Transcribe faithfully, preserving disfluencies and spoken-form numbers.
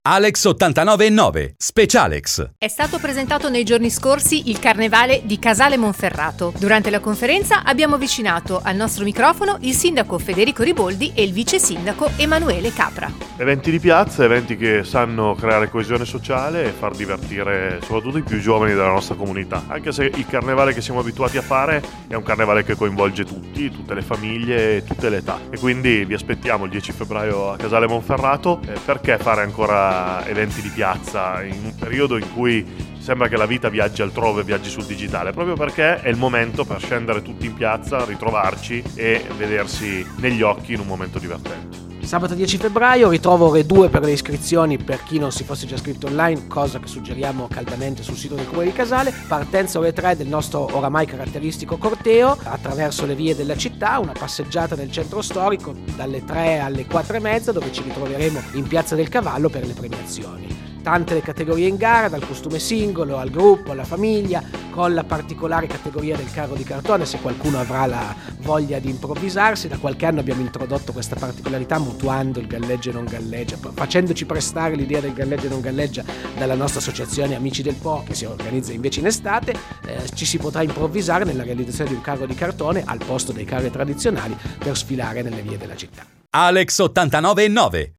Alex ottantanove e nove, Specialex. È stato presentato nei giorni scorsi il Carnevale di Casale Monferrato. Durante la conferenza abbiamo avvicinato al nostro microfono il sindaco Federico Riboldi e il vice sindaco Emanuele Capra. Eventi di piazza, eventi che sanno creare coesione sociale e far divertire soprattutto i più giovani della nostra comunità. Anche se il carnevale che siamo abituati a fare è un carnevale che coinvolge tutti, tutte le famiglie e tutte le età. E quindi vi aspettiamo il dieci febbraio a Casale Monferrato. Eh, perché fare ancora eventi di piazza in un periodo in cui sembra che la vita viaggi altrove, viaggi sul digitale? Proprio perché è il momento per scendere tutti in piazza, ritrovarci e vedersi negli occhi in un momento divertente. Sabato dieci febbraio ritrovo ore due per le iscrizioni per chi non si fosse già iscritto online, cosa che suggeriamo caldamente sul sito del Comune di Casale. Partenza ore tre del nostro oramai caratteristico corteo attraverso le vie della città, una passeggiata nel centro storico dalle tre alle quattro e mezza, dove ci ritroveremo in Piazza del Cavallo per le premiazioni. Tante le categorie in gara, dal costume singolo al gruppo, alla famiglia, con la particolare categoria del carro di cartone, se qualcuno avrà la voglia di improvvisarsi. Da qualche anno abbiamo introdotto questa particolarità mutuando il galleggia e non galleggia, facendoci prestare l'idea del galleggia e non galleggia dalla nostra associazione Amici del Po, che si organizza invece in estate. Eh, ci si potrà improvvisare nella realizzazione di un carro di cartone al posto dei carri tradizionali per sfilare nelle vie della città. Alex ottantanove e nove,